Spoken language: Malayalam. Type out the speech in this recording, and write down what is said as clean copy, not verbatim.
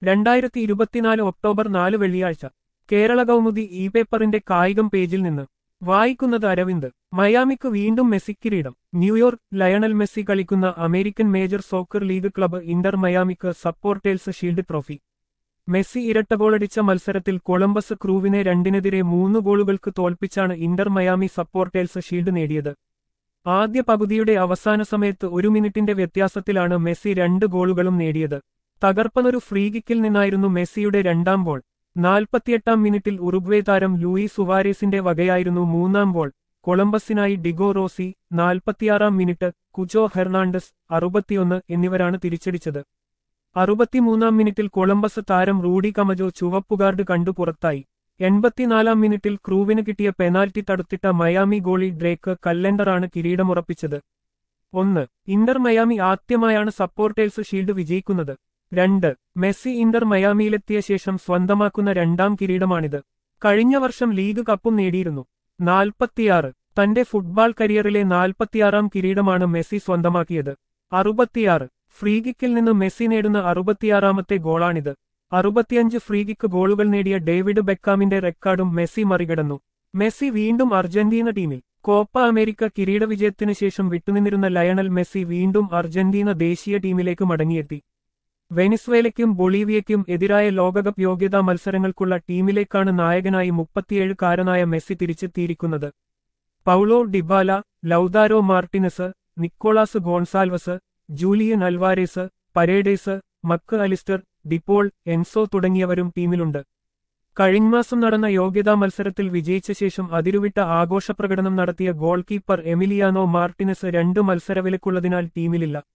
2024 ഒക്ടോബർ 4 വെള്ളിയാഴ്ച കേരള കൗമുദി ഇ പേപ്പറിന്റെ കായികം പേജിൽ നിന്ന് വായിക്കുന്നത് അരവിന്ദ്. മയാമിക്ക് വീണ്ടും മെസ്സി കിരീടം. ന്യൂയോർക്ക്. ലയണൽ മെസ്സി കളിക്കുന്ന American major soccer league club inter മയാമിക്ക് സപ്പോർട്ടേഴ്സ് ഷീൽഡ് ട്രോഫി. മെസ്സി ഇരട്ട ഗോളടിച്ച മത്സരത്തിൽ കൊളംബസ് ക്രൂവിനെ 2-3 ഗോളുകൾക്ക് തോൽപ്പിച്ചാണ് ഇന്റർ മയാമി സപ്പോർട്ടേഴ്സ് ഷീൽഡ് നേടിയത്. ആദ്യ പകുതിയുടെ അവസാന സമയത്ത് 1 മിനിറ്റിന്റെ വ്യത്യാസത്തിലാണ് മെസ്സി 2 ഗോളുകളും നേടിയത്. തകർപ്പനൊരു ഫ്രീകിക്കിൽ നിന്നായിരുന്നു മെസ്സിയുടെ രണ്ടാം ഗോൾ. 48-ാം മിനിറ്റിൽ ഉറുഗ്വേ താരം ലൂയി സുവാരേസിന്റെ വകയായിരുന്നു മൂന്നാം ഗോൾ. കൊളംബസിനായി ഡിഗോ റോസി 46-ാം മിനിറ്റ്, കുജോ ഹെർണാണ്ടസ് 61 എന്നിവരാണ് തിരിച്ചടിച്ചത്. 63-ാം മിനിറ്റിൽ കൊളംബസ് താരം റൂഡി കമജോ ചുവപ്പുകാർഡ് കണ്ടു പുറത്തായി. 84-ാം മിനിറ്റിൽ ക്രൂവിന് കിട്ടിയ പെനാൽറ്റി തടുത്തിട്ട മയാമി ഗോളി ഡ്രേക്ക് കല്ലൻഡറാണ് കിരീടമുറപ്പിച്ചത്. 1. ഇന്റർ മയാമി ആദ്യമായാണ് സപ്പോർട്ടേഴ്സ് ഷീൽഡ് വിജയിക്കുന്നത്. 2. മെസ്സി ഇന്റർ മയാമിയിലെത്തിയ ശേഷം സ്വന്തമാക്കുന്ന രണ്ടാം കിരീടമാണിത്. കഴിഞ്ഞ വർഷം ലീഗ് കപ്പും നേടിയിരുന്നു. 46. തന്റെ ഫുട്ബോൾ കരിയറിലെ 46-ാം കിരീടമാണ് മെസ്സി സ്വന്തമാക്കിയത്. 66. ഫ്രീകിക്കിൽ നിന്ന് മെസ്സി നേടുന്ന 66-ാമത്തെ ഗോളാണിത്. 65 ഫ്രീകിക്ക് ഗോളുകൾ നേടിയ ഡേവിഡ് ബെക്കാമിന്റെ റെക്കോർഡും മെസ്സി മറികടന്നു. മെസ്സി വീണ്ടും അർജന്റീന ടീമിൽ. കോപ്പ അമേരിക്ക കിരീട വിജയത്തിനു ശേഷം വിട്ടുനിന്നിരുന്ന ലയണൽ മെസ്സി വീണ്ടും അർജന്റീന ദേശീയ ടീമിലേക്ക് മടങ്ങിയെത്തി. വെനിസ്വേലയ്ക്കും ബൊളീവിയയ്ക്കും എതിരായ ലോകകപ്പ് യോഗ്യതാ മത്സരങ്ങൾക്കുള്ള ടീമിലേക്കാണ് നായകനായി 37-കാരനായ മെസ്സി തിരിച്ചെത്തിയിരിക്കുന്നത്. Paulo Dybala, Lautaro Martinez, Nicolas Gonzalez, Julian Alvarez, Paredes, Mac Allister, De Paul, Enzo തുടങ്ങിയവരും ടീമിലുണ്ട്. കഴിഞ്ഞമാസം നടന്ന യോഗ്യതാ മത്സരത്തിൽ വിജയിച്ച ശേഷം അതിരുവിട്ട ആഘോഷപ്രകടനം നടത്തിയ ഗോൾ കീപ്പർ എമിലിയാനോ മാർട്ടിനസ് 2 മത്സരവിലക്കുള്ളതിനാൽ ടീമിലില്ല.